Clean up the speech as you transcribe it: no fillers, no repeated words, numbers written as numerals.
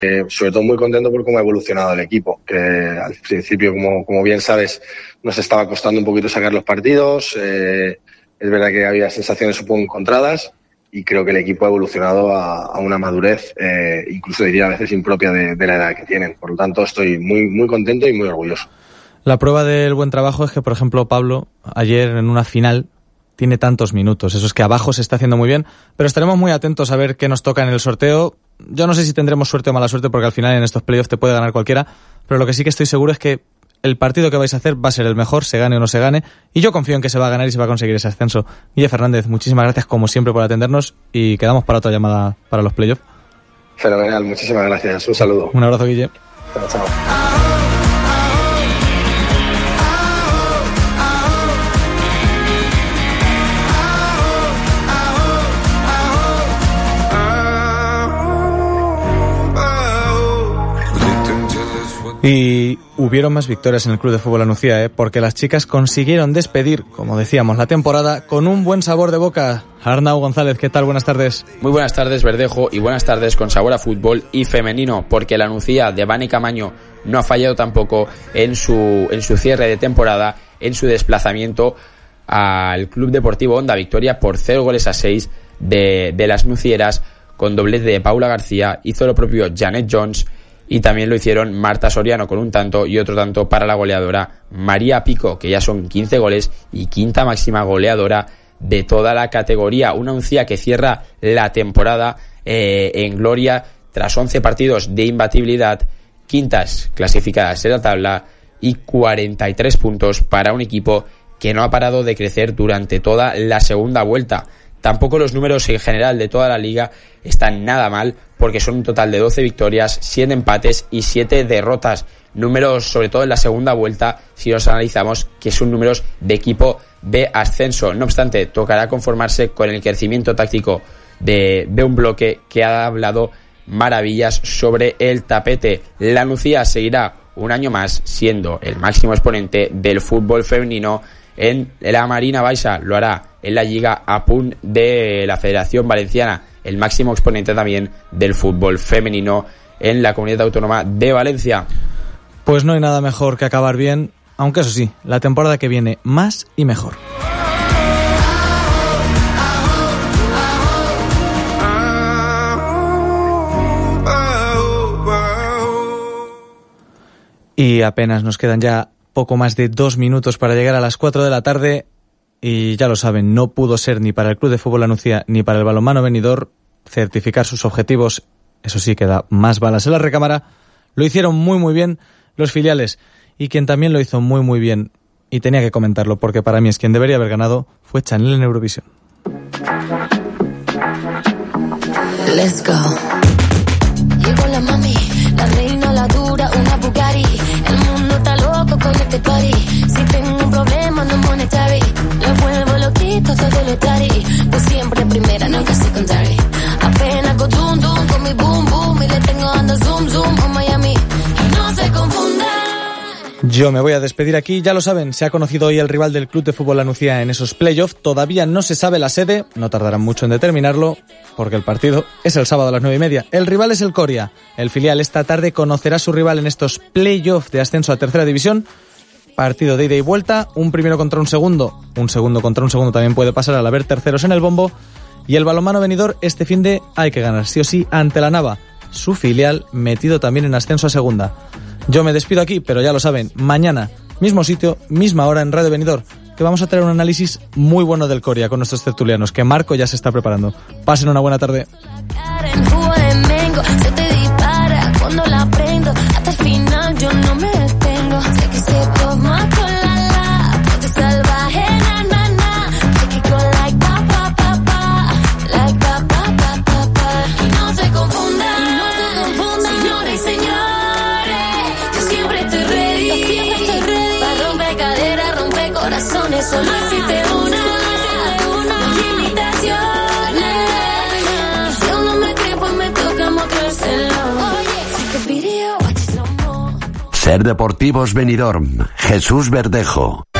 Sobre todo muy contento por cómo ha evolucionado el equipo, que al principio, como bien sabes, nos estaba costando un poquito sacar los partidos. Es verdad que había sensaciones un poco encontradas y creo que el equipo ha evolucionado a una madurez, incluso diría a veces impropia de la edad que tienen. Por lo tanto, estoy muy, muy contento y muy orgulloso. La prueba del buen trabajo es que, por ejemplo, Pablo, ayer en una final tiene tantos minutos. Eso es que abajo se está haciendo muy bien, pero estaremos muy atentos a ver qué nos toca en el sorteo. Yo no sé si tendremos suerte o mala suerte, porque al final en estos playoffs te puede ganar cualquiera, pero lo que sí que estoy seguro es que el partido que vais a hacer va a ser el mejor, se gane o no se gane, y yo confío en que se va a ganar y se va a conseguir ese ascenso. Guille Fernández, muchísimas gracias como siempre por atendernos y quedamos para otra llamada para los playoffs. Fenomenal, muchísimas gracias. Un saludo. Un abrazo, Guille. Chao, chao. Y hubieron más victorias en el Club de Fútbol La Nucía, porque las chicas consiguieron despedir, como decíamos, la temporada con un buen sabor de boca. Arnau González, ¿qué tal? Buenas tardes. Muy buenas tardes, Verdejo, y buenas tardes con sabor a fútbol y femenino, porque la Nucía de Vani Camaño no ha fallado tampoco en su cierre de temporada, en su desplazamiento al Club Deportivo Onda. Victoria por 0-6 de las nucieras, con doblete de Paula García. Hizo lo propio Janet Jones, y también lo hicieron Marta Soriano con un tanto y otro tanto para la goleadora María Pico, que ya son 15 goles y quinta máxima goleadora de toda la categoría. Una Nucía que cierra la temporada en gloria tras 11 partidos de imbatibilidad, quintas clasificadas en la tabla y 43 puntos para un equipo que no ha parado de crecer durante toda la segunda vuelta. Tampoco los números en general de toda la liga están nada mal, porque son un total de 12 victorias, 7 empates y 7 derrotas. Números, sobre todo en la segunda vuelta, si los analizamos, que son números de equipo de ascenso. No obstante, tocará conformarse con el crecimiento táctico de un bloque que ha hablado maravillas sobre el tapete. La Nucía seguirá un año más siendo el máximo exponente del fútbol femenino en la Marina Baixa. Lo hará en la Lliga APUN de la Federación Valenciana, el máximo exponente también del fútbol femenino en la Comunidad Autónoma de Valencia. Pues no hay nada mejor que acabar bien, aunque eso sí, la temporada que viene más y mejor. Y apenas nos quedan ya poco más de 2 minutos para llegar a las 4 de la tarde. Y ya lo saben, no pudo ser ni para el Club de Fútbol La Nucía ni para el Balonmano Benidorm certificar sus objetivos. Eso sí, queda más balas en la recámara. Lo hicieron muy muy bien los filiales, y quien también lo hizo muy muy bien, y tenía que comentarlo porque para mí es quien debería haber ganado, fue Chanel en Eurovisión. Let's go. Llegó la mami, la reina, la dura, una Bugatti. El mundo está loco con este party. Si tengo un problema no monetary, le vuelvo loquito todo lo tari. Pues siempre primera, nunca secondary. Apenas con zoom zoom, con mi boom boom, y le tengo ando zoom zoom a Miami. Y no se confundan. Yo me voy a despedir aquí, ya lo saben, se ha conocido hoy el rival del Club de Fútbol La Nucía en esos playoffs. Todavía no se sabe la sede, no tardarán mucho en determinarlo, porque el partido es el sábado a las 9:30. El rival es el Coria. El filial esta tarde conocerá a su rival en estos playoffs de ascenso a tercera división. Partido de ida y vuelta, un primero contra un segundo contra un segundo también puede pasar al haber terceros en el bombo. Y el Balonmano Benidorm este finde hay que ganar sí o sí ante la Nava, su filial metido también en ascenso a segunda. Yo me despido aquí, pero ya lo saben, mañana, mismo sitio, misma hora en Radio Benidorm, que vamos a traer un análisis muy bueno del Coria con nuestros tertulianos, que Marco ya se está preparando. Pasen una buena tarde. Cuando la prendo, hasta el final yo no me detengo. Sé que se toma con la ponte salvaje, na na na. Make it go like pa pa pa pa, like pa pa pa pa pa. Y no se confundan, señores y señores. Yo siempre estoy ready, para romper caderas, romper corazones. Solo existe una limitaciones. Y si aún no me cree, pues me toca mostrárselo. Ser Deportivos Benidorm, Jesús Verdejo.